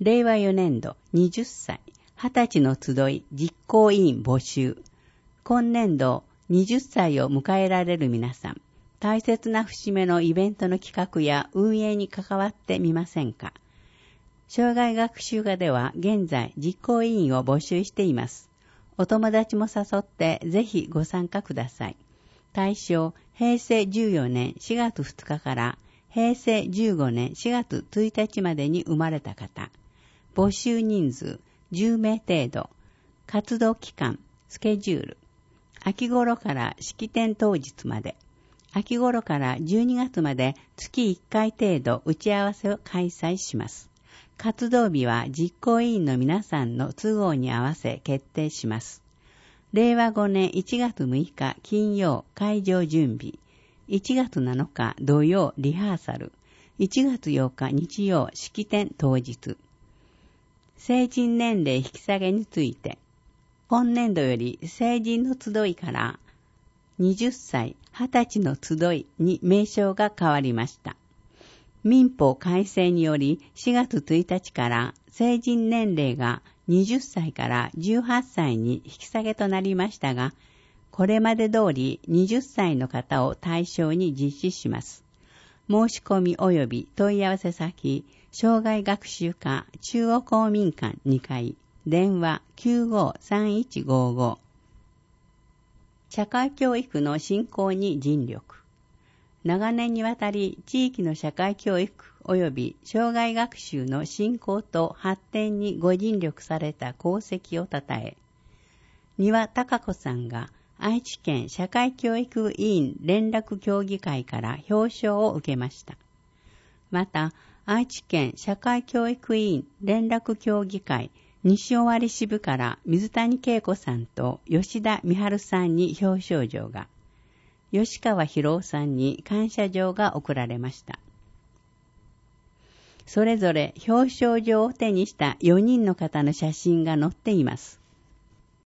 令和4年度20歳、20歳の集い実行委員募集。今年度20歳を迎えられる皆さん、大切な節目のイベントの企画や運営に関わってみませんか。生涯学習科では現在実行委員を募集しています。お友達も誘ってぜひご参加ください。対象、平成14年4月2日から平成15年4月1日までに生まれた方。募集人数10名程度。活動期間、スケジュール。秋頃から式典当日まで。秋頃から12月まで月1回程度打ち合わせを開催します。活動日は実行委員の皆さんの都合に合わせ決定します。令和5年1月6日金曜会場準備。1月7日土曜リハーサル。1月8日日曜式典当日。成人年齢引き下げについて、今年度より成人の集いから20歳、20歳の集いに名称が変わりました。民法改正により4月1日から成人年齢が20歳から18歳に引き下げとなりましたが、これまで通り20歳の方を対象に実施します。申し込み及び問い合わせ先、生涯学習課中央公民館2階、電話 953155。社会教育の振興に尽力。長年にわたり地域の社会教育及び生涯学習の振興と発展にご尽力された功績をたたえ、丹羽貴子さんが愛知県社会教育委員連絡協議会から表彰を受けました。また、愛知県社会教育委員連絡協議会西尾張支部から水谷恵子さんと吉田美春さんに表彰状が、吉川博夫さんに感謝状が贈られました。それぞれ表彰状を手にした4人の方の写真が載っています。